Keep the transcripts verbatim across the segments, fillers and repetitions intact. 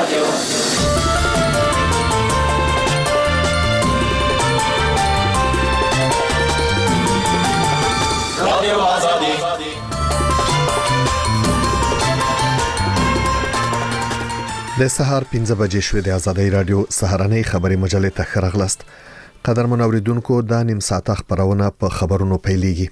رادیو آزادی. د سهار پنځه بجې شوې د آزادۍ رادیو سهارنۍ خبري مجلې ته خبرغلست. قدرمن اوریدونکو د نیم ساعت خبرونه په خبرونو پیلېږي.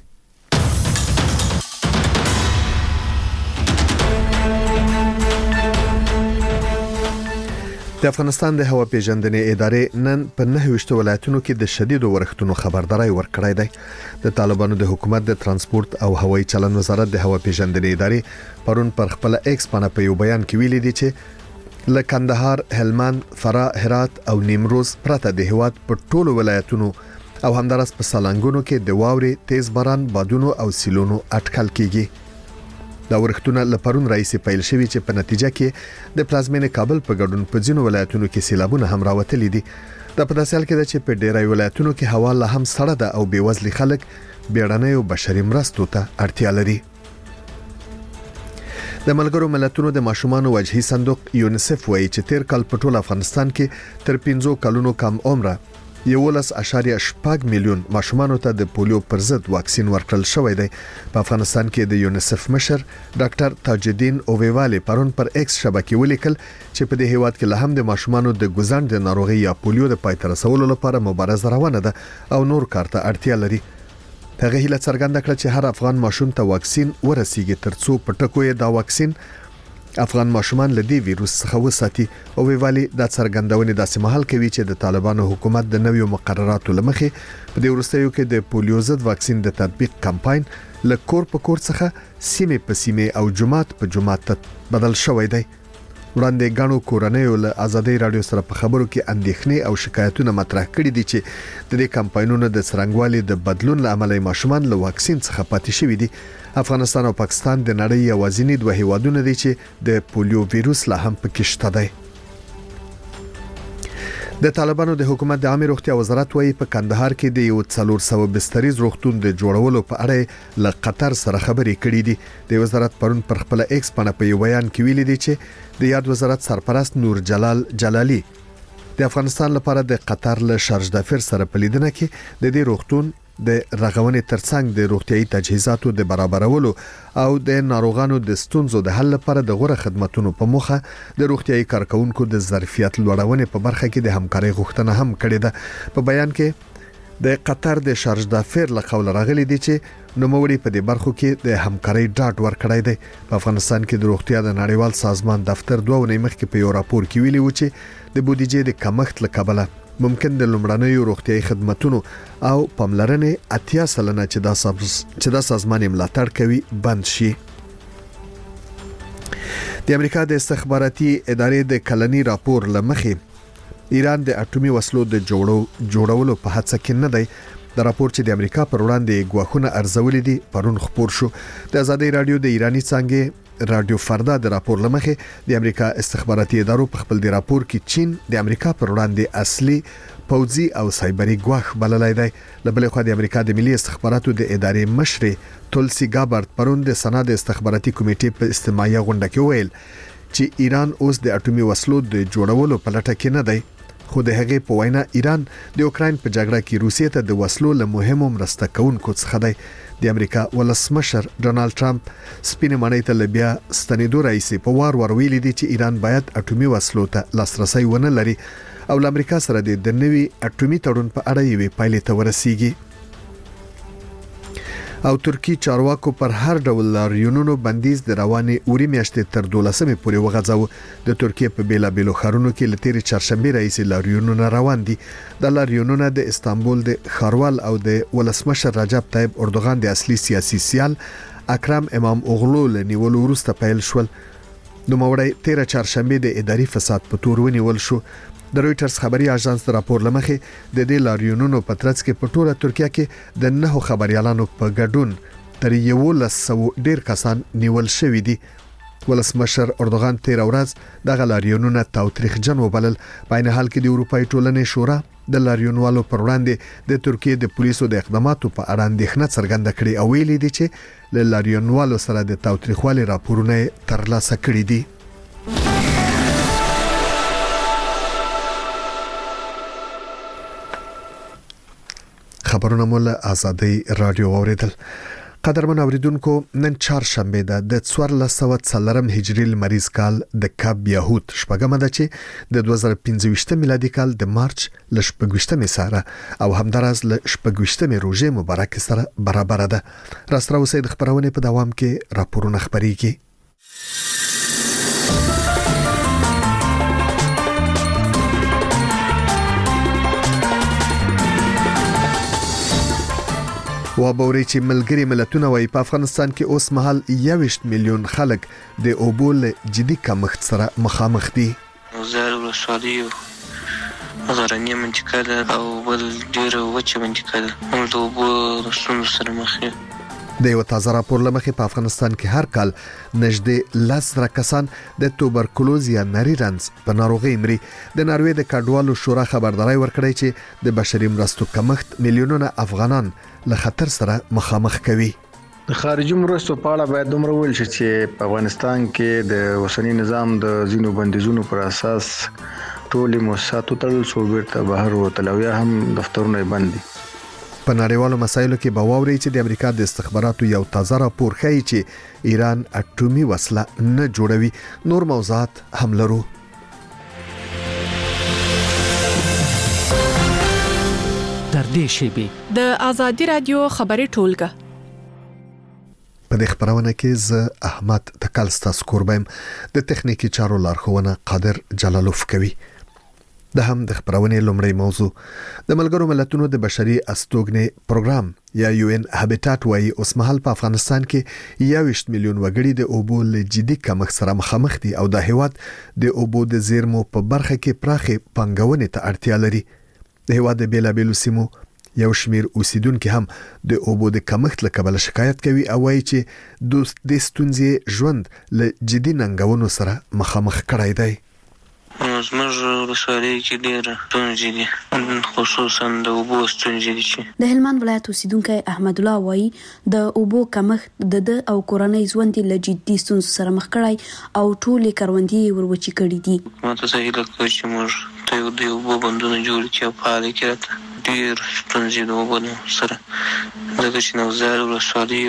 د افغانستان د هوا پیژندنې ادارې نن په نهه ویشت ولایتونو کې د شدیدو ورښتونو خبرداري ورکړې ده. د طالبانو د حکومت د ترانسپورت او هوایي چلند وزارت د هوا پیژندنې ادارې پرون پر خپل ایکس باندې په یو بیان کې ویلي دي چې له کندهار، هلمند، فراه، هرات او نیمروز پرته د هیواد په ټولو ولایتونو او همدارس په سالنګونو کې د واوري، تیز باران، بادونو او سیلونو اټکل کیږي. دا ورښتونه له پرون راځي پیل شوي چې په نتیجه کې د پلازمینې کابل په ګډون په ځینو ولایتونو کې سیلابونه هم راوتلي دي. دا په داسې حال کې ده چې په ډیری ولایتونو کې هوا لا هم سړه ده او بېوزلي خلک بیړنۍ او بشري مرستو ته اړتیا لري. د ملګرو ملتونو د ماشومانو وجهي صندوق یونیسف وایي چې تیر کال په ټول افغانستان کې تر پنځه کلونو کم عمره یولس اشاریه شپږ میلیون ماشومانو ته د پولیو پر ضد واکسین ورکړل شوی دی. په افغانستان کې د یونیسف مشر ډاکټر تاج الدین اوویوالی پرون پر ایکس شبکې ولیکل چې په دې هیواد کې له هم د ماشومانو د ګوزند د ناروغي یا پولیو د پای ته رسولو لپاره مبارزه روانه ده او نور کار ته اړتیا لري. هغه هیله څرګنده کړه چې هر افغان ماشوم ته واکسین ورسیږي ترڅو په ټکو یې دا واکسین افغان ماشومان له دې ویروس څخه وساتي. او ویوالي دا څرګندونه داسې مهال کوي چې د طالبانو حکومت د نویو مقرراتو لمخې په دې وروستیو کې د پولیو ضد واکسین د تطبیق کمپاین له کور په کور څخه سیمه په سیمه او جماعت په جماعت بدل شوی دی. وړاندې غاڼو کورنۍ له آزادۍ رادیو سره په خبرو کې اندېښنې او شکایتونه مطرح کړي دي چې د دې کمپاینونو د څرنګوالي د بدلون لامل ماشومان له واکسین څخه پاتې شوي دي. افغانستان او پاکستان د نړۍ یوازینی دوه هیوادونه دي چې د پولیو ویروس لا هم پکې شته دی. د طالبانو د حکومت د عامه روغتیا وزارت وايي په کندهار کې د یو څلور سوه بستریز روغتون د جوړولو په اړه له قطر سره خبرې کړې دي. د وزارت پرون پر خپل ایکس باندې په یو بیان کې ویلي دي چې د یاد وزارت سرپرست نور جلال جلالی د افغانستان لپاره د قطر له شارج دافر سره په لیدنه کې د دې روغتون د رغونې ترڅنګ د روغتيایي تجهیزاتو د برابرولو او د ناروغانو د ستونزو د حل لپاره د غوړه خدماتو په موخه د روغتيایي کارکونکو د ظرفیت لوړونې په برخه کې د همکارۍ غوښتنه هم کړې ده. په بیان کې د قطر د شارج دافر له قول راغلي دي چې نوموړي په دې برخو کې د همکارۍ ډاډ ورکړی دی. په افغانستان کې د روغتیا د نړیوال سازمان دفتر دوه ونې مخکې په یو راپور کې ویلي و چې د بودیجې د کمښت له کبله ممکن د لومړنیو روغتيایي خدماتو او پاملرنې اتیا سلنه چې دا چې دا سازمان ملاتړ کوي بند شي. د امریکا د استخباراتي ادارې د کلنی راپور لمخې ایران د اټومي وسلو د جوړو جوړولو په هڅه کې نه دی. د راپور چې د امریکا پر وړاندې غواخونه ارزولې دي پرون خبر شو. د آزادۍ رادیو د ایرانی څنګه رادیو فردا د راپور لمخې د امریکا استخباراتي ادارو په خپل د راپور کې چین د امریکا پر وړاندې اصلي پوځي او سایبري غواخ بللای دی. لبل خو د امریکا د ملي استخباراتو د ادارې مشر تولسی ګابرت پرون د سنا د استخباراتي کمیټې په استماعي غونډه کې ویل چې ایران اوس د اټومي وسلو د جوړولو په لټه کې نه دی. خو د هغې په وینا ایران د اوکراین په جګړه کې روسیې ته د وسلو له مهمو مرسته کوونکو څخه دی. د امریکا ولسمشر ډونالد ټرمپ سپینې ماڼۍ ته بیا ستنېدو راځي په وار ور ویلي دي چې ایران باید اټومي وسلو ته لاسرسي ونه لري او له امریکا سره د نوي اټومي تړون په اړه یې پایلې ته ورسیږي. او ترکی چارواکو پر هر ډول لاریونونو بندیز د روانې اوري میاشتې تر دولسمې پورې وغځاو. د ترکیه په بیلابیلو ښارونو کې لتیری چهارشنبه راځي لاریونونه روان دي. د لاریونونو د استانبول د خاروال او د ولسمشر رجب طیب اردوغان د اصلي سیاسي سیال اکرم امام اوغلو لنیول ورسته پیل شول. نوموړی تیر چهارشنبه د اداري فساد په تور ونیول شو. د رويټرز خبري اژانس د راپور لمخې د دې لاریونونو په ترڅ کې په ټوله ترکیه کې د نهو خبريالانو په ګډون تر یولس سوه ډیر کسان نیول شوی دي. ولسمشر اردوغان تیر ورځ د لاریونونو تاوتریخجن وبلل. په عین حال کې د اروپای ټولنې شورا د لاریونوالو پر وړاندې د ترکیه د پولیسو د اقداماتو په اړه اندېښنه څرګنده کړې او ویلي دي چې له لاریونوالو سره د تاوتریخوالي راپورونه ترلاسه کړي دي. خبرونه مول آزادي رادیو اوریدل. قدرمن اوریدونکو نن چهارشنبه ده د څوارلس سوه څلورم هجری لمریز کال د کاب یهود شپږمه ده چې د دوه زره پنځه میلادي کال د مارچ ل شپږ سره او همدارس ل شپږ روزه مبارک سره برابر ده. راستراو سید خبرونه په دوام کې راپورونه خبريږي. و باوري چې ملګری ملتونه وايي په افغانستان کې اوس مهال یوویشت میلیون خلک د اوبول جدي کمښت سره مخامخ دي. زار ولسوالي غرنی منطقه ده او بل ډیره وچه منطقه ده. موږ د اوبو ستونزو سره مخ یو. د یو تازه راپور لمخې په افغانستان کې هر کال نږدې لس زره کسان د توبرکلوز یا نری رنځ په ناروغۍ مري. د ناروې د کډوالو شورا خبرداري ورکړی چې د بشري مرستو کمښت میلیونونه افغانان له خطر سره مخامخ کوي. د خارجي مرستو په اړه باید دومره ویل شي چې په افغانستان کې د اوسنی نظام د ځینو بندیزونو پر اساس ټول مؤسسات تل څو بیرته بهر وتل او یا هم دفترونه بند دي. په نړیوالو مسایلو کې باوري چې د امریکا د استخباراتو یو تازه راپور ښیي چې ایران اټومي وسله نه جوړوي. نور موضوعات هم لرو. در دې شیبه د آزادي رادیو خبري ټولګه په دې خبرونه کې ز احمد تکلستا سکوربم د تخنیکی چارو لارښوونه قادر جلالوف کوي. د هم د خبرونه لومړی موضوع د ملګرو ملتونو د بشري استوګنې پروګرام یا یو ان هابیټات وايي اوس مهال په افغانستان کې یوویشت میلیون وګړي د اوبو له جدي کمښت سره مخامخ دي او د هیواد د اوبو د زیرمو په برخه کې پراخه پنګونې ته اړتیا لري. د هیواد د بیلابیلو سیمو یو شمیر اوسیدونکو هم د اوبو د کمښت له کبله شکایت کوي او وايي چې دوست د ستونزې ژوند له جدي ننګونو سره مخامخ کړای دی. زموږ ولسوالۍ کې ډېره ستونزې دي، خصوصا د اوبو ستونزې دي. چې د هلمند ولایت اوسیدونکی احمد الله وایي د اوبو کمښت د د او کورنۍ ژوند له جدي ستونزو سره مخ کړای او ټولې کروندې وروچې کړې دي. ماته زه هیله کوم چې موږ ته د اوبو بندونه جوړ کړي او فعال کړي. راته ډېر ستونزې د اوبو سره ځکه چې نوزار ولسوالي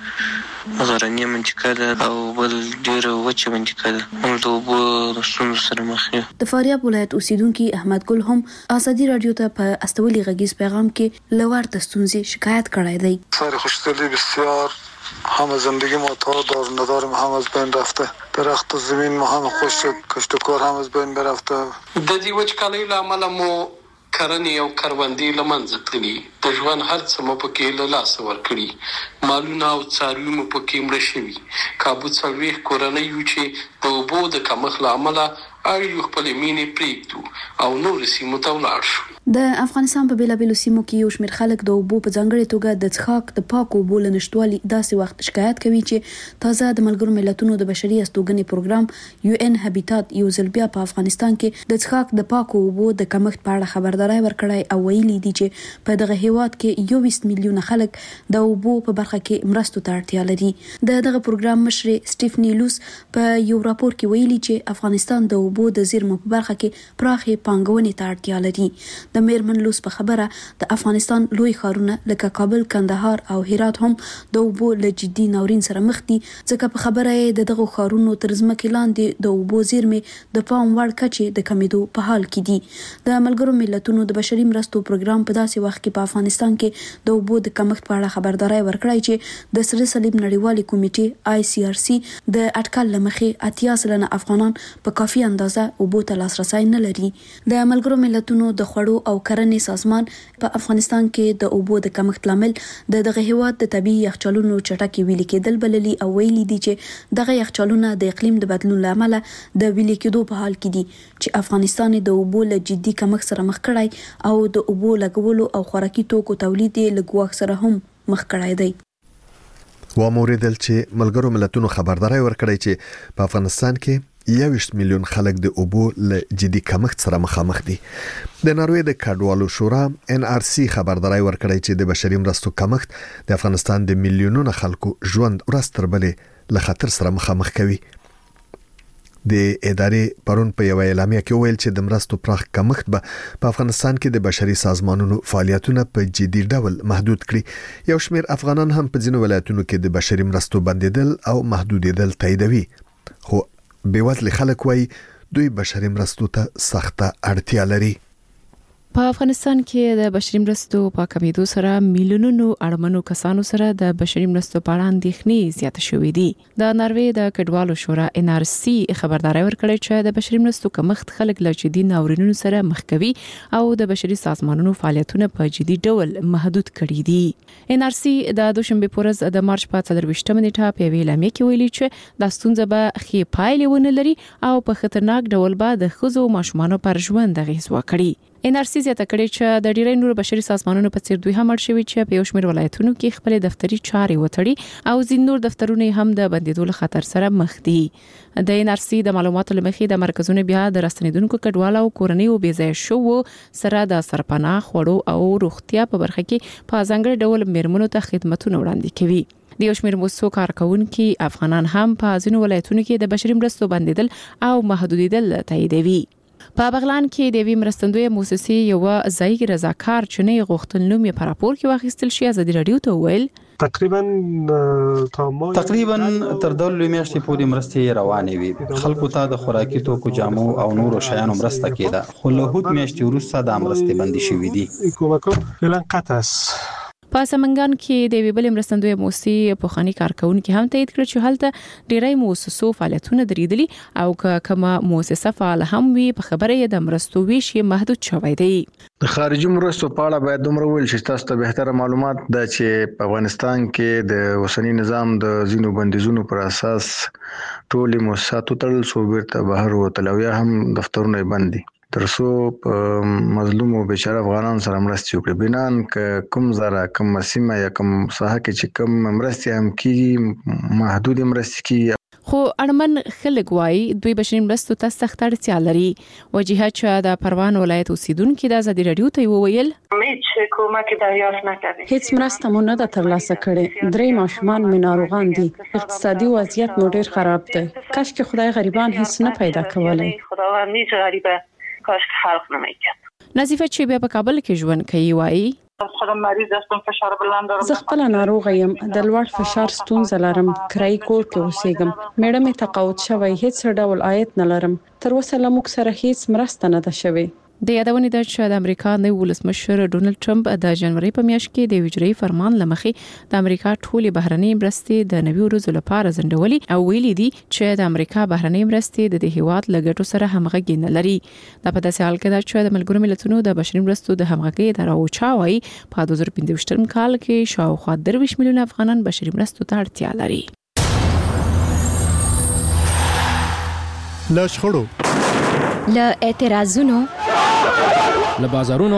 غرنی منطقه ده او بل ډیره وچه منطقه ده. موږ د اوبو ستونزو سره مخ یو. د فاریاب ولایت اوسیدونکي احمد ګل هم آزادي رادیو ته په استولي غږیز پیغام کې لوړ د ستونزې شکایت کړی دی. سر خوشدلی بسیار، همه زندگی ما تا دار ندارم هم از بین رفته. درخت و زمین ما هم خوش شد، کشت و کار هم از بین برفته. د دې وچکالۍ له امله مو کرنې او کروندې له منځه تللي. د ژوند هر څه مو پکې له لاسه ورکړي. مالونه او څاروي مو پکې مړه شوي. کابو څلوېښت کورنۍ یو چې د اوبو د کمښت له امله اړ یو خپلې مینې پرېږدو او نورو سیمو ته ولاړ شو. د افغانستان په بیلابیلو سیمو کې یو شمېر خلک د اوبو په ځانګړې توګه د څښاک د پاکو اوبو له نشټوالي داسې وخت شکایت کوي چې تازه د ملګرو ملتونو د بشري استوګنې پروګرام یو ان هابیټات یو ځل بیا په افغانستان کې د څښاک د پاکو اوبو د کمښت په اړه خبرداري ورکړی او ویلي دي چې په دغه هیواد کې یوویشت میلیونه خلک د اوبو په برخه کې مرستو ته اړتیا لري. د دغه پروګرام مشر سټیفني لوس په یو راپور کې ویلي چې افغانستان د اوبو د زیرمو په برخه کې پراخه پانګونې ته اړتیا لري. د میرمن لوس په خبره د افغانستان لوی ښارونه لکه کابل، کندهار او هرات هم د اوبو له جدي ناورین سره مخ دي، ځکه په خبره یې د دغه ښارونو تر ځمکې لاندې د اوبو زیرمې د پام وړ کچې د کمیدو په حال کې دي. د ملګرو ملتونو د بشري مرستو پروګرام په داسې وخت کې په افغانستان کې د اوبو د کمښت په اړه خبرداري ورکړی چې د سره صلیب نړیوالې کمیټې آی سی آر سی د اټکل لمخې اتیا سلنه افغانان په کافي اندازه اوبو ته لاسرسي نه لري. د ملګرو ملتونو د خوړو او کرنې سازمان په افغانستان کې د اوبو د کمښت لامل د دغه هیواد د طبيعي یخچالونو چټکي ویلي کېدل بللي او ویلي دي چې دغه یخچالونه د اقلیم د بدلون لامل د ویلي کېدو په حال کې دي چې افغانستان د اوبو له جدي کمښت سره مخ کړای او د اوبو لګولو او خوراکي توکو تولید له ګواښ سره هم مخ کړای دی. و موریدل چې ملګرو ملتونو خبرداري ورکړی چې په افغانستان کې یوویشت میلیون خلک د اوبو له جدي کمښت سره مخامخ دي. د ناروې د کډوالو شورا ان آر سی خبرداري ورکړی چې د بشري مرستو کمښت د افغانستان د میلیونونو خلکو ژوند ورځ تر بلې له خطر سره مخامخ کوي. د ادارې پرون په یو اعلامیه کې ویل چې د مرستو پراخ کمښت به په افغانستان کې د بشري سازمانونو فعالیتونه په جدي ډول محدود کړي. یو شمېر افغانان هم په ځینو ولایتونو کې د بشري مرستو بندیدل او محدودیدل تاییدوي. خو بېوزله خلک وایي دوی بشري مرستو ته سخته اړتیا لري. په افغانستان کې د بشري مرستو په کمیدو سره میلیونونو اړمنو کسانو سره د بشري مرستو په اړه اندېښنې زیاتې شوې دي. د ناروې د کډوالو شورا ان ار سي خبرداري ورکړې چې د بشري مرستو کمښت خلک له جدي ناورینونو سره مخ کوي او د بشري سازمانونو فعالیتونه په جدي ډول محدود کړي دي. ان ار سي د دوشنبه په ورځ د مارچ په څلرويشتمه نیټه په ویلامې کې ویلي چې د ستونزې به خې پایلې ونه لري او په خطرناک ډول به د ښځو او ماشومانو پر ژوند اغېز وکړي. ان ار سی زیاته کړې چې د ډیری نور بشري سازمانونو په څیر دوی هم اړ شوي چې په یو شمېر ولایتونو کې خپل دفتري چارې وتړي او ځین نور دفترونه هم د بندیدو له خطر سره مخ دي. د ان ار سی د معلوماتو لمخې د مرکزونو بیا د راستنیدونکو کډوالو او کورنۍ او بېځایه شو سره د سرپناه خوړو او روغتیا په برخه کې په ځانګړي ډول میرمنو ته خدماتونه وړاندې کوي. د یو شمېر موسسو کارکونکي افغانان هم په ځینو ولایتونو کې د بشري مرستو بندیدل او محدودیدل تاییدوي. په بغلان کې د وی مرستندوی موسسې یو ځای رضاکار چنې غوښتنلوم په راپور کې واخیستل شي. ازادي رادیو ته ویل تقریبا تقریبا تر دولو میاشتې پورې مرستې روانې وي. خلکو ته د خوراکي توکو جامو او نورو شیانو مرسته کېده خو له هوت میاشتې وروسته د مرستې بندي شوې دي. کومکو فعلا قطع است. په سمنګان کې د ویبل مرستندوی موسسې په خاني کارکونکو هم تایید کړ چې هلته ډیری موسسو فعالیتونه درېدلي او کومه موسسه فعال هم وي په خبره د مرستو ویش محدود شوی دی. د خارجي مرستو په اړه باید دومره ویل شي تاسو ته بهتره معلومات ده چې په افغانستان کې د اوسنی نظام د ځینو بندیزونو پر اساس ټولې موسساتو تړل شو بیرته بهر وتل او یا هم دفترونه بند دي ترڅو په مظلوم او بیچاره افغانان سره مرستې وکړي. بنان ک کوم زره کوم سیمه یا کوم ساحه کې چې کوم مرستې هم کیږي محدود مرستې کیږي. خو اړمن خلک وایي دوی بشري مرستو ته سخت اړتیا لري. وجیهه چې د پروان ولایت اوسیدونکو د ازادي رادیو ته وویل هیڅ کومک دریافت نکړي. هیڅ مرسته مو نه ده ترلاسه کړې. درې ماشومان مې ناروغان دي. اقتصادي وضعیت مو ډیر خراب دی. کاش که خدای غریبان هیڅ نه پیدا کولای. خداوند هیچ غریبه کاش خلق نمیکرد. نظیفه چې بیا په کابل کې ژوند کوي وایي خودم مریض هستم فشار بلند دارم. زه خپل ناروغ یم د لوړ فشار ستونزه لرم. کرای کور کې اوسېږم. میډم مې تقاعد شوی هیڅ ډول عاید نه لرم. تر اوسه له موږ سره هیڅ مرسته نه ده شوې. د یادونې ده چې د امریکا نوی ولسمشر ډونلډ ټرمپ د جنوري په میاشت کې د ویجري فرمان لمخې د امریکا ټولې بهرنۍ مرستې د نوي ورځو لپاره ځنډولې او ویلي دي چې د امریکا بهرنۍ مرستې د دې هیواد لګټو سره همغږي نه لري. دا په داسې حال کې ده چې د ملګرو ملتونو د بشري مرستو د همغږي اداره اوچا وايي په دوه زره پنځه ویشتم کال کې شاوخوا درویش میلیون افغانان بشري مرستو ته اړتیا لري. له شخړو له اعتراضونو له بازارونو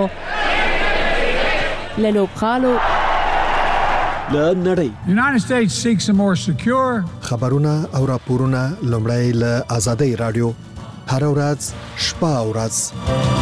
له لوبغالو له نړۍ United States seeks a more secure خبرونه او راپورونه لومړی له آزادۍ رادیو هر ورځ شپه او ورځ.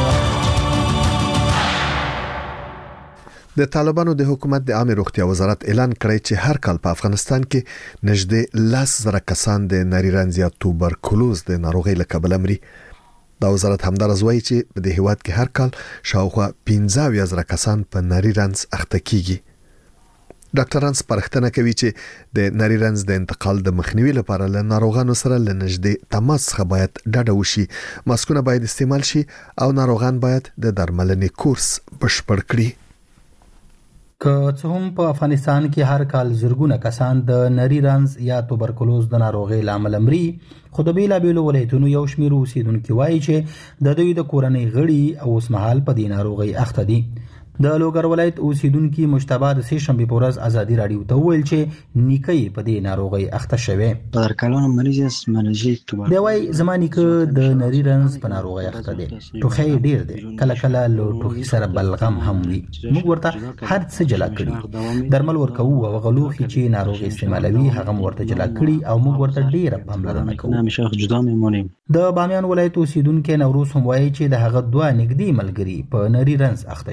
د طالبانو د حکومت د عامه روغتیا وزارت اعلان کړی چې هر کال په افغانستان کې نږدې لس زره کسان د نری رنځ یا توبرکلوز د ناروغۍ له کبله مري. دا وزارت همدارس وایي چې په دې هیواد کې هر کال شاوخوا پنځه اویا زره کسان په نری رنځ اخته کیږي. ډاکټران سپارښتنه کوي چې د نری رنځ د انتقال د مخنیوي لپاره له ناروغانو سره له نږدې تماس څخه باید ډډه وشي. ماسکونه باید استعمال شي او ناروغان باید د درملنې کورس بشپړ کړي. که څه هم په افغانستان کې هر کال زرګونه کسان د نری رنځ یا توبرکلوز د ناروغۍ لامل مري خو د بیلابیلو ولایتونو یو شمېر اوسیدونکي وایي چې د دوی د کورنۍ غړي او اوسمهال په دې ناروغۍ اخته دي. د لوګر ولایت اوسیدونکي مجتبی د سې شنبې په ورځ ازادي رادیو ته وویل چې نیکه یې په دې ناروغۍ اخته شوی. در کلان مریض است منجی توبرکلوز. دی وایي زما نیکه د نری رنځ په ناروغۍ اخته دی. ټوخی ډیر دی. کله کله له ټوخي سره بلغم هم وي. موږ ورته هر څه جلا کړي. درمل ورکوو او غلوخي چې ناروغي استعمالوي هغه ورته جلا کړي او موږ ورته ډیره پاملرنه کوو. همیشه جدا میمونیم. د بامیان ولایت اوسیدونکي نوروز هم وایي چې د هغه دوه نږدې ملګري په نری رنځ اخته شوي.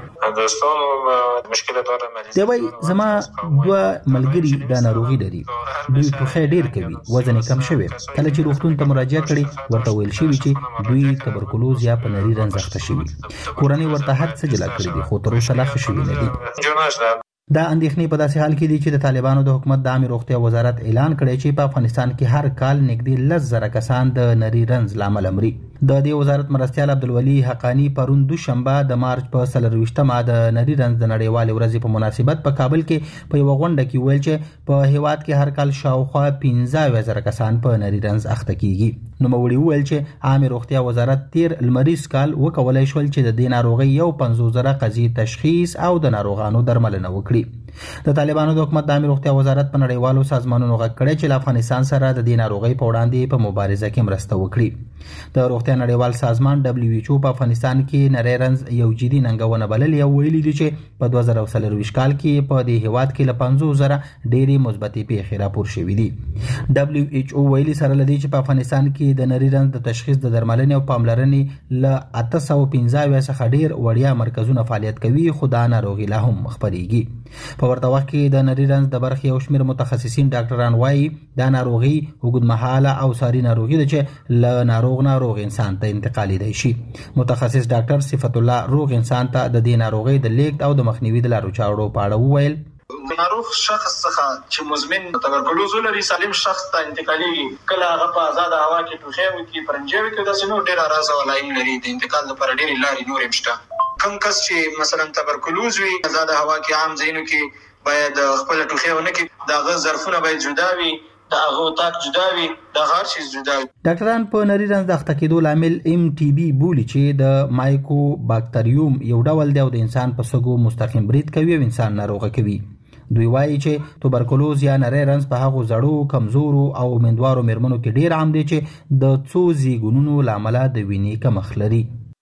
دوستانو مشکلات داره. دی وای زما دوه ملګري د ناروغي لري، دوی ټوخی ډیر کوي، وزن کم شوی. کله چې روغتون ته مراجعه کړي ورته ویل شوی چې دوی تبرکلوز یا په نری رنځ اخته شوي. کورنۍ ورته هر څه جلا کړی دي خو تر اوسه لا ښه شوي نه دي. دا اندېښنې په داسې حال کې دي چې د طالبانو د حکومت د عامه روغتیا وزارت اعلان کړی چې په افغانستان کې هر کال نږدې لس زره کسان د نری رنځ له امله مري. د دې وزارت مرستیال عبدالولي حقانی پرون دوشنبه د مارچ په څلرویشتمه د نری رنځ د نړیوالې ورځې په مناسبت په کابل کې په یوه غونډه کې ویل چې په هیواد کې هر کال شاوخوا پنځه اویا زره کسان په نری رنځ اخته کیږي. نوموړي وویل چې عامه روغتیا وزارت تیر لمریز کال وکولای شول چې د دې ناروغۍ یو پنځوس زره قضیې تشخیص او د ناروغانو درملنه وکړي. د طالبانو د حکومت د عامه روغتیا وزارت په نړیوالو سازمانونو غږ کړی چې له افغانستان سره د دې ناروغۍ په وړاندې په مبارزه کې مرسته وکړي. د روغتیا نړیوال سازمان دبليو ایچ او په افغانستان کې نری رنځ یو جدي ننګونه بللې او ویلي دي چې په دوه زره څلرویشت کال کې په دې هیواد کې له پنځوس زره ډېرې مثبتې پیښې راپور شوې دي. دبليو ایچ او ویلي سره لدی چې په افغانستان کې د نری رنځ د تشخیص د درملنې او پاملرنې له اته سوه پنځه اویا څخه ډېر وړیا مرکزونه فعالیت کوي، خو دا ناروغي لا هم خپرېږي. په ورته وخت کې د نری رنځ د برخې یو شمېر متخصصین ډاکټران وایي دا ناروغي اوږدمهاله او ساري ناروغي ده چې له ناروغ نه روغ انسان ته انتقالیدای شي. متخصص ډاکټر صفت الله روغ انسان ته د دې ناروغۍ د لیږد او د مخنیوي د لارو چارو په اړه وویل. ناروغ شخص څخه چې مزمن تبرکلوز لري سالم شخص ته انتقالي کله هغه په آزاد هوا کې ټوخی وکړي، پرنجي وکړي، داسې نور ډېر اراز او لاین لري. د انتقال لپاره ډېرې لارې نورې هم شته. کوم کس چې مثلا تبرکلوز وي آزاد هوا کې عام ځایونو کې باید خپل ټوخی ونه کړي، د هغه ظرفونه باید جدا وي، د هغه اتاق جدا وي، د هر شي جدا وي. ډاکټران په نری رنځ د اخته کېدو لامل ایم ټي بي بولي چې د مایکو باکتریوم یو ډول دی او د انسان په سږو مستقیم برید کوي او انسان ناروغه کوي. دوی وایي چې توبرکلوز یا نری رنځ په هغو زړو، کمزورو او امیندوارو مېرمنو کې ډېر عام دی چې د څو زیږونونو له امله د وینې کمښت لري.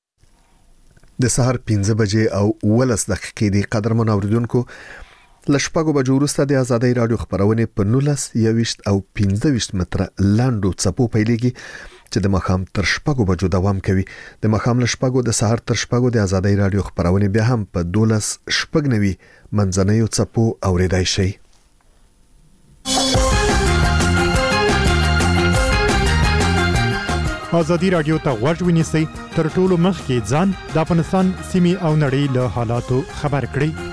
د سهار پنځه بجې او اوولس دقیقې دي. قدرمن اوریدونکو، له شپږو بجو وروسته د ازادۍ راډیو خپرونې په نولس، یوویشت او پنځه ویشت متره لاندو څپو پیلېږي چې د ماښام تر شپږو بجو دوام کوي. د ماښام له شپږو د سهار تر شپږو د ازادۍ راډیو خپرونې بیا هم په دولس شپږ نوي منځنیو څپو اوریدای شي. ازادي راډیو ته غوږ ونیسئ، تر ټولو مخکې ځان د افغانستان سیمې او نړۍ له حالاتو خبر کړئ.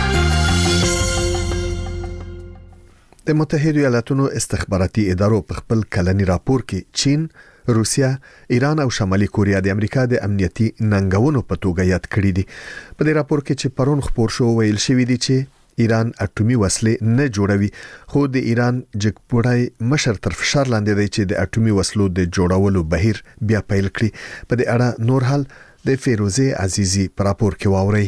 د متحده ایالاتونو استخباراتي ادارو په خپل کلنی راپور کې چین، روسیا، ایران او شمالي کوریا د امریکا د امنیتي ننګونو په توګه یاد کړی دي. په دې راپور کې چې پرون خبر شو ویل شوی دی چې ایران اټومي وسلې نه جوړوي، خو د ایران جګپوړی مشر تر فشار لاندې دی چې د اټومي وسلو د جوړولو بهیر بیا پیل کړي. په دې اړه نور حال د فیروزه عزیزی په راپور کې واوري.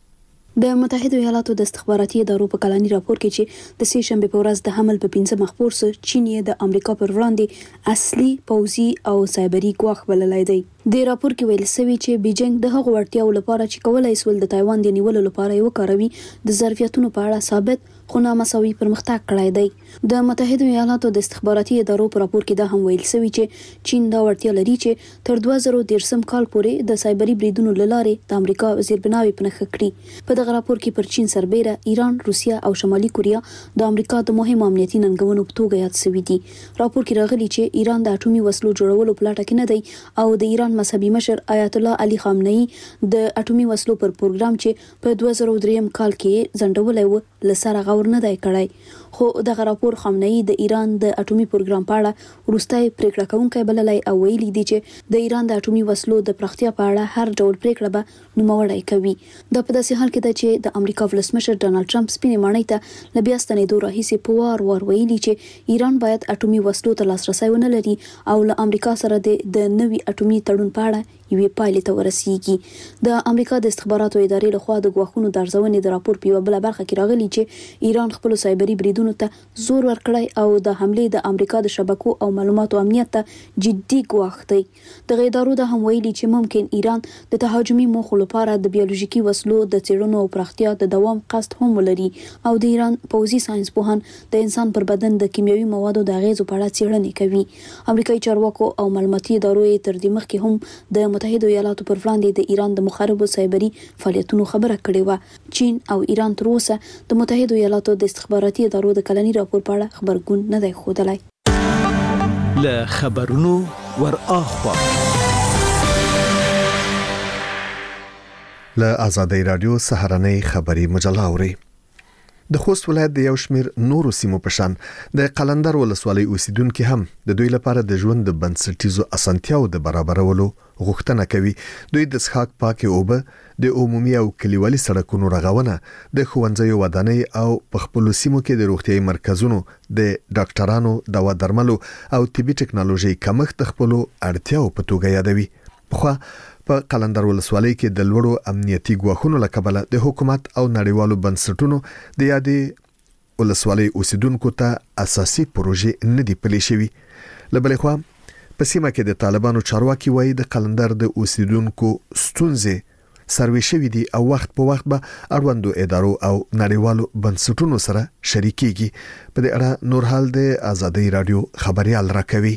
د متحده ایالاتو د استخباراتي ادارو په کلنی راپور کې چې د سې شنبه په ورځ د حمل په پنځه مخبور سره چین یې د امریکا پر وړاندې اصلي پوځي او سایبري ګواښ بللی دی. د راپور کې ویل شوی چې بیجینګ د هغو وړتیاو لپاره چې کولای سول د تایوان د نیولو لپاره یو کاروي د ظرفیتونو په اړه ثابت خو نامساوي پرمختګ کړی دی. د متحده ایالاتو د استخباراتي ادارو په راپور کې دا هم ویل شوی چې چین دا وړتیا لري چې تر دوه زره دېرشم کال پورې د سایبري بریدونو لاره د امریکا زیربناوي پنهخ کړي. په دغه راپور کې پر چین سربېره ایران، روسیا او شمالي کوریا د امریکا د مهمو امنیتي ننګونو په توګه یاد شوي دي. راپور کې راغلي چې ایران د اټومي وسلو جوړولو په لټه کې نه دی او د ایران مذهبي مشر آیت الله علي خامنه‌ای د اټومي وسلو پر پروګرام چې په دوه زره درې کال کې ځنډولای و لسره غور نه دی کړی. خو دغه راپور خامنه‌ای د ایران د اټومي پروګرام په اړه وروستۍ پریکړه کوونکی بللی او ویلي دی چې د ایران د اټومي وسلو د پراختیا په اړه هر ډول پریکړه به نوموړی کوي. دا په داسې حال کې ده چې د امریکا ولسمشر ډانلډ ټرمپ سپینې ماڼۍ ته له بیا ستنېدو راهیسې په وار وار ویلي چې ایران باید اټومي وسلو ته لاسرسی ونه لري او له امریکا سره د نوي اټومي تړون په اړه یوې پایلې ته ورسیږي. د امریکا د استخباراتو ادارې لخوا د ګواښونو د ارزونې د راپور په یوه بله برخه کې راغلي چې ایران خپلو سایبري بریدونو ته زور ورکړی او د حملې د امریکا د شبکو او معلوماتو امنیت ته جدي ګواښ دی. دغه ادارو دا هم ویلي چې ممکن ایران د تهاجمي موخو لپاره د بیولوژیکي وسلو د څېړنو او پراختیا د دوام قصد هم ولري او د ایران پوځي ساينس پوهان د انسان پر بدن د کیمیاوي موادو د اغیزو په اړه څېړنې کوي. امریکایي چارواکو او معلوماتي ادارو یې تر دې مخکې هم هم د متحده ایالاتو پر وړاندې د ایران د مخربو سایبري فعالیتونو خبره کړې و. چین او ایران تر اوسه د متحده ایالاتو د استخباراتي ادارو د کلني راپور په اړه خبرګون نه دی ښودلی. له خبرونو ور اخوا له آزادۍ رادیو سهارنۍ خبری مجله اوري. د خوست ولایت د یو شمیر نورو سیمو په شان د قلندر ولسوالۍ اوسیدونکو هم د دوی لپاره د ژوند د بنسټیزو اسانتیاو د برابرولو غوښتنه کوي. دوی د څښاک پاکي اوبه، د عمومي او کلیوالي سړکونو رغونه، د ښوونځیو ودانۍ او په خپل سیمو کې د روغتیايي مرکزونو د ډاکټرانو، دوا درملو او طبي ټکنالوژي کمښت خپل اړتیاو په توګه یادوي. خو په قلندر ولسوالۍ کې د لوړو امنیتي ګواښونو لکبله د حکومت او نړیوالو بنسټونو د یادې ولسوالۍ اوسیدونکو ته اساسي پروژې نه دي پلي شوي. له بلې خوا په سیمه کې د طالبانو چارواکي وایي د قلندر د اوسیدونکو ستونزې سروي شوي دي او وخت په وخت به اړوندو ادارو او نړیوالو بنسټونو سره شریکيږي. په دې اړه نور حال د آزادۍ رادیو خبريال راکوي.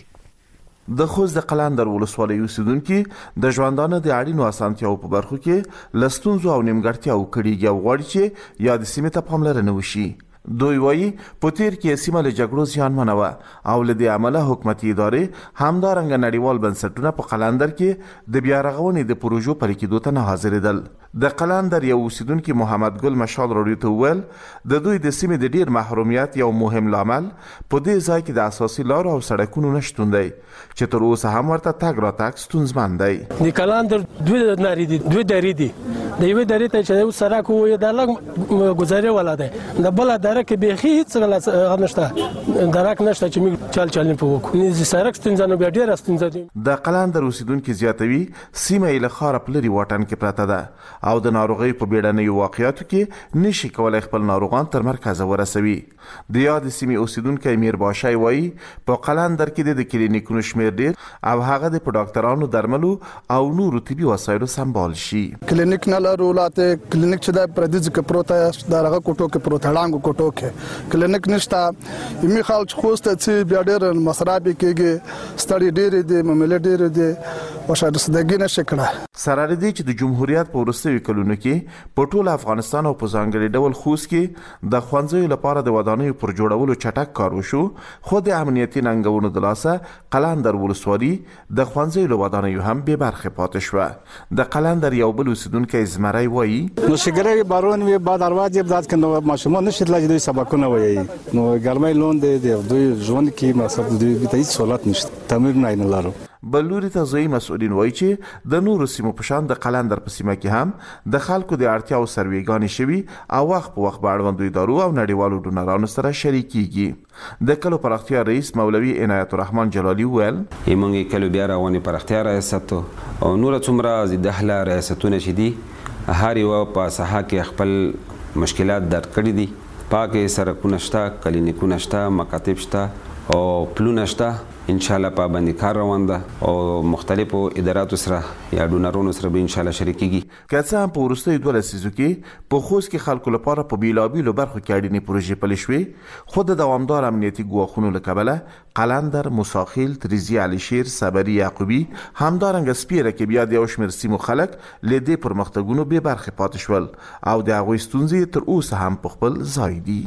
د خوست د قلندر ولسوالۍ اوسیدونکو د ژوندانه د اړینو اسانتیاو په برخو کې لستونزو او نیمګړتیاو کړيږي او غواړي چې یا د سیمې ته پاملرنه وشي. دوی وایي په تیر کې سیمه له جګړو زیانمنه و او له دې عمله حکومتي ادارې همدارنګه نړیوال بنسټونه په قلندر کې د بیا رغونې د پروژو پلي کېدو ته نه حاضرېدل. د قلندر یو اوسیدونکو محمد ګل مشال راډیو ته وویل د دوی د سیمې د ډیر محرومیت یو مهم لامل په دې ځای کې د اساسي لارو او سړکونو نشټون دی چې تر اوسه هم ورته تګ راتګ ستونزمن دی. د قلندر دوی ناری دي دوی درې دي د یوې درې ته چې یو سړک وي د لګ گزارې ولا دی د بل درې کې به هیڅ نشته درک نشته چې موږ چل چل نه پوکو نه سړک ستنځنو بیا ډیر ستنځ دي. د قلندر اوسیدونکو زیاتوي سیمه له خار پلري واټن کې پراته ده او د ناروغي په بیړنۍ واقعیاتو کې نشي کولای خپل ناروغان تر مرکز ورسوي. د یاد سیمه اوسیدونکو امیر باشای وایي په قلندر کې د کلینیکونو شمیر ډیر او هغه د ډاکټرانو درملو او نورو طبي وسایلو سمبال شي. کلینیک نه لرولاته کلینیک چې د پردیز کې پروته دغه کوټو کې پروته لاندې کوټو کې کلینیک نشته. یمي خلک خوسته چې بیا ډیر مصرابي کېږي ستړي ډیر دي ممل ډیر دي وشاده صدګي نشه کړه. سره دې چې د جمهوریت په وروستیو کلونو کې په ټول افغانستان او په ځانګړي ډول خوست کې د خوانځیو لپاره د ودانیو پر جوړولو چټک کار وشو خو د امنیتي ننګونو د لاسه قلندر ولسوالۍ د خوانځیو له ودانیو هم به برخه پاتې شو. د قلندر یو بل اوسیدونکو زمری وایي نو شګره بارون وی با دروازه بدات کنه ماشومان نشي تلای دوی سبقونه وایي نو ګرمای لون دی دوی ژوند کې مقصد دوی به هیڅ سہولت نشته تمرین نه لرو. بلوري ته ځای مسؤلین وایي چې د نورو سیمو په شان د قلندر په سیمه کې هم د خلکو د اړتیاو سرویګانې شوي او وخت په وخت به اړوندو ادارو او نړیوالو ډونرانو سره شریکېږي. د کلو پراختیا رئیس مولوي عنایت الرحمن جلالی ویل یمنګ کلو بیا راونې پراختیا ریاست او نور څومره د دهله ریاستونه چې دي هر یو په ساحه کې خپل مشکلات درک کړي دي. پاکه سرکونه شته، کلینیکونه شته، مکاتب شته او پلونه شته. ان شاء الله پابندي کار روان ده او مختلفو اداراتو سره یا ډونرونو سره به ان شاء الله شریکيږي. که څه هم په وروستیو دوه لسیزو کې په خوست کې خلکو لپاره په بیلابیلو برخو کې اړینې پروژې پلي شوې خو د دوامدار امنیتي ګواښونو له کبله قلندر، موساخیل، تریزي، عليشیر، صبري، یعقوبي همدارنګه سپیره کې بیا د یو شمېر سیمو خلک له دې پرمختګونو بې برخې پاتې شول او د هغوی ستونزې تر اوسه هم په خپل ځای دي.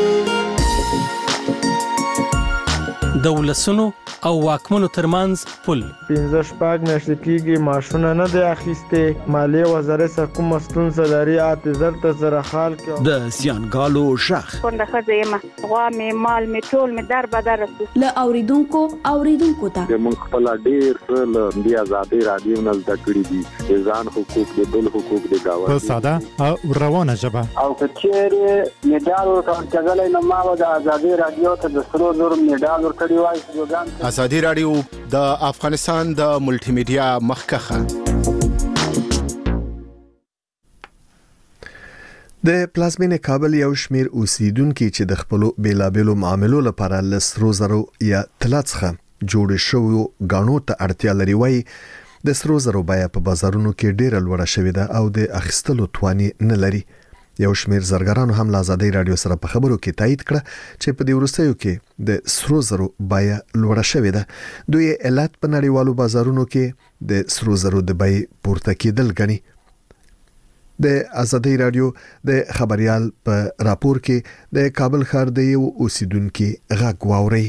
د ولسونو او واکمنو ترمنځ پل پنځه شپږ میاشتې کېږي ماشونه نه دی اخیستې مالیې وزارت سره کومه ستونزه لري اته زرته سره حال کې د زیانګالو ژغ کونډه ښځه یم غوا مې مال مې ټول مې در بدر رسو له اوریدونکو اوریدونکو ته موږ خپل ډېر څه له دې آزادۍ رادیو نه زده کړي دي د ځان حقوق د بل حقوق د گاونډي په ساده او روانه ژبه او کچېرې میډال ورکړل کېدلای نو ما د آزادۍ رادیو ته د سرو زرو میډال ورکړی وای. آزادۍ رادیو د افغانستان د ملټي میډیا مخکخه د پلازمینې کابل یو شمیر اوسیدونکو چې د خپل بیلابېلو معاملو لپاره لسرو زرو یا تلڅخه جوړ شوو غاڼو ته اړتیا لري وای د سرو زرو بیا په بازارونو کې ډېر لوړه شوې ده او د اخیستلو توانی نه لري. یو شمېر زرګرانو هم له ازادي رادیو سره په خبرو کې تایید کړه چې په دې وروستیو کې د سرو زرو بیه لوړه شوې ده. دوی علت په نړیوالو بازارونو کې د سرو زرو د بیې پورته کېدل ګڼي. د ازادي رادیو د خبريال په راپور کې د کابل ښار د یو اوسیدونکو غږ واوري.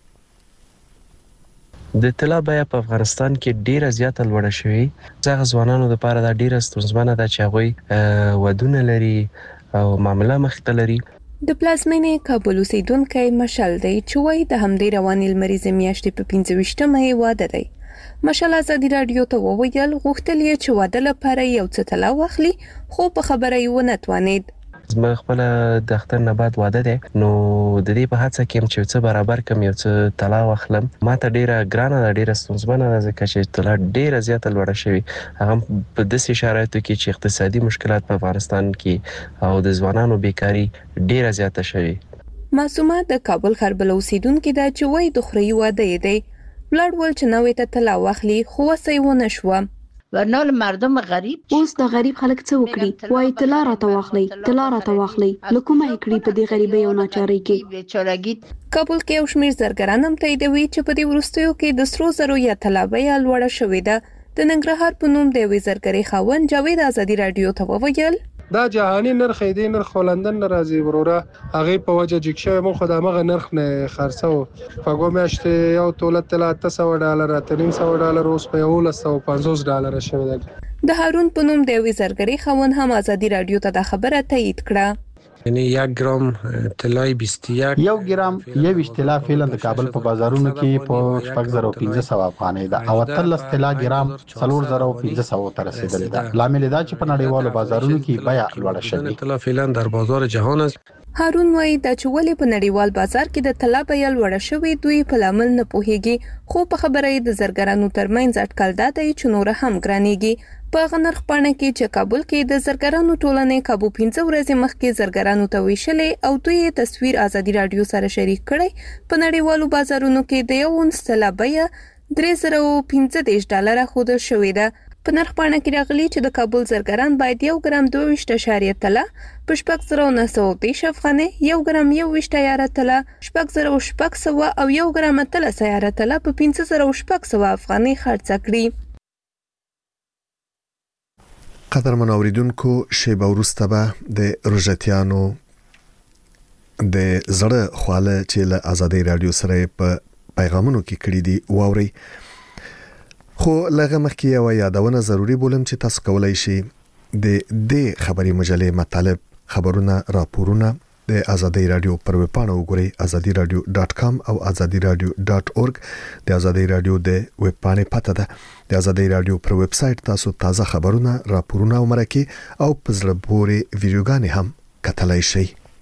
د طلا بیه په افغانستان کې ډیره زیاته لوړه شوې. ځکه ځوانانو لپاره دا ډیره ستونزمنه ده چې هغوی ودونه لري او معامله مخته لري. د پلازمینې کابل اوسیدونکی مشال دی چې وایي د همدې روانې لمریزې میاشتې په پنځه ویشتمه یې واده دی. مشال ازادي رادیو ته وویل غوښتل یې چې واده لپاره یو څه طلا واخلي خو په خبره یې ونه توانید. زما خپل د اختر نه بعد واده دی نو د دې په هڅه کې چې څه برابر کم یو څه طلا واخلم. ما ته ډیره ګرانه ده ډیره ستونزمنه ده ځکه چې طلا ډیره زیاته لوړه شوې هغه په داسې شرایطو کې چې اقتصادي مشکلات په افغانستان کې او د ځوانانو بیکاری ډیره زیاته شوې. معصومه د کابل ښار بل اوسیدونکو ده چې وایي د خوري واده یې دی. بلډ ول چې نوې ته طلا واخلي خو وسې ونه شو. ورنال مردم غریب اوس د غریب خلک څه وکړي وای طلا راته واخلي طلا راته واخلي لکه مې کړی په دې غریبۍ او ناچارۍ کې. کابل کې یو شمېر زرګران هم تاییدوي چې په دې وروستیو کې د سرو زرو یا طلا بیه لوړه شوې ده. د ننګرهار په نوم د یوې زرګرۍ خاوند جاوید ازادي رادیو ته وویل دا جهانی نرخ دی نرخ لندن راځي وروره هغه په وجه جګ شوی مو خدامه نرخ نه خرڅو په ګومشت یو تولت تل اته سوه ډالر اته نیم سوه ډالر اوس په یو لس سوه پنځوس ډالر شوی دی. د هارون په نوم د یوې زرګرۍ خاوند هم ازادي رادیو ته دا خبره تایید کړه. یعنی یک گرام طلای بیست و یک یو ګرام یویشت طلا فعلا د کابل په بازارونو کې په شپږ زره پنځه سوه افغانۍ ده او اتلس طلا ګرام څلور زره پنځه سوه ته رسیدلې ده. لامل دا چې په نړیوالو بازارونو کې بیه لوړه شوې. طلا فعلا در بازار جهان است. هارون وایي دا چې ولې په نړیوال بازار کې د طلا بیه لوړه شوې دوی په لامل نه پوهیږي خو په خبره یې د زرګرانو ترمنځ اټکل دا دی چې نور هم ګرانېږي. په غنرخ پاڼه کې چې کابل کې د زرګرانو ټولنې کابو پنځه ورځې مخکې زرګرانو ته ویشلې او دوی تصویر ازادي رادیو سره شریک کړی. په نړیوالو بازارونو کې د یو اونس طلا بیه درې زره پنځه دېرش ډالره ښودل شوې ده. په نرخ پاڼه کې راغلي چې د کابل زرګران باید یو ګرام دوه ویشت اعشاریه طلا په شپږ زره نه سوه دېرش افغانۍ یو ګرام یو ویشت عیاره طلا شپږ زره شپږ سوه او یو ګرام اتلس عیاره طلا په پنځه زره شپږ سوه افغانۍ خرڅه کړي. قدرمن اوریدونکو شیبه وروسته به د روژتیانو د زړه خواله چې له ازادي رادیو سره په پیغامونو کې کړي دي واوري. خو لږه مخکې یو یادونه ضروری بولم چې تاسو کولای شئ د دې خبري مجلې مطالب خبرونه راپورونه د ازادي رادیو پر ویب پاڼه وګورئ ازادي رادیو ډاټ کام او ازادي رادیو ډاټ اورګ. د ازادي رادیو د ویب پاڼې پته ده د ازادي رادیو پر ویب سټ تاسو تازه خبرونه راپورونه او مرکه او پزړه پورې ویډیوګانې هم کتلای شئ.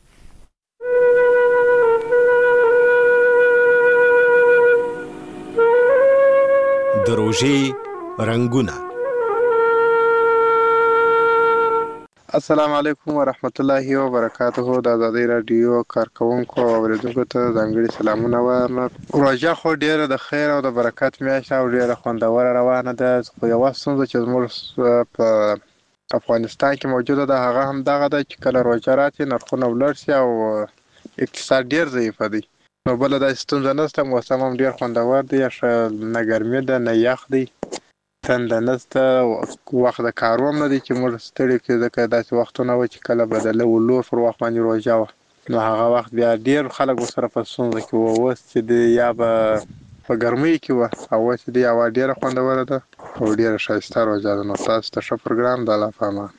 د روژې رنگونه. السلام علیکم ورحمت الله وبرکاته. د ازادي رادیو کارکونکو او اوریدونکو ته ځانګړي سلامونه وایم. روژه خو ډیره د خیر او د برکت میاشت او ډیره خوندوره روانه ده. خو یوه ستونزه چې زموږ په افغانستان کې موجوده ده هغه هم دغه ده چې کله روژه راشي نرخونه ولوړ شي او اقتصاد ډیر ضعیفه دی. نو بله داسې ستونزه نشته. موسم هم ډیر خوندور دی. نه ګرمي ده نه یخ دی. تنده نشته. وخت د کارو هم نه دی چې موږ ستړي کړي ځکه داسې وختونه وو چې کله به د لور پر وخت باندې روژه وه نو هغه وخت بیا ډېر خلک ورسره په ستونزه کې وو. اوس چې دی یا به په ګرمۍ کې وه او اوس چې دی هوا ډېره خوندوره ده او ډېره ښایسته روژه ده. نو تاسو ته ښه پروګرام د الله په امان.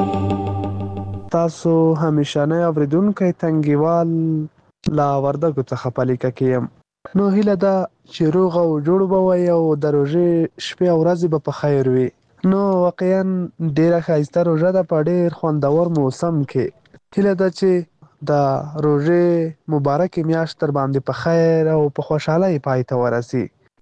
تاسو همیشنی اوریدونکی تنګیوال لا وردګو څخه په لیکه کې یم. نو هیله ده چې روغ او جوړ به وي او د روژې شپې او ورځې به په خیر وي. نو واقعا ډیره ښایسته روژه ده په ډیر خوندور موسم کې. هیله ده چې د روژې مبارکې میاشت تر باندې په خیر او په خوشحالۍ پای ته ورسي.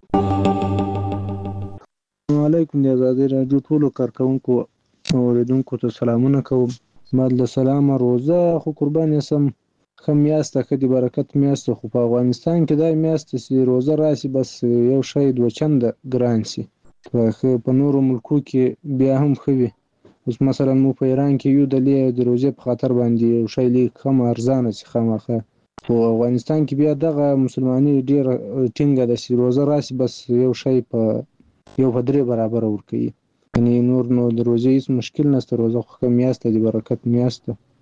السلام علیکم. د ازادي رادیو ټولو کارکونکو او اوریدونکو ته سلامونه کوم. زما د سلامه روژه خو قربان یسم. ښه میاشته ښه د برکت میاشته خو په افغانستان کې دا میاشته چې روژه راشي بس یو شی دوه چنده ګران شي. په نورو ملکو کې بیا هم ښه وي اوس مثلا مو په ایران کې یو د لې د روزې په خاطر باندې یو شی لیک کم ارزانه چې خامخه په افغانستان کې بیا دغه مسلمانۍ ډیر ټینګه ده چې روزه راسي بس یو شی په یو په درې برابر ورکوي یعنی نور نو د روزې هیڅ مشکل نشته روزه خو میاشت د برکت میاشت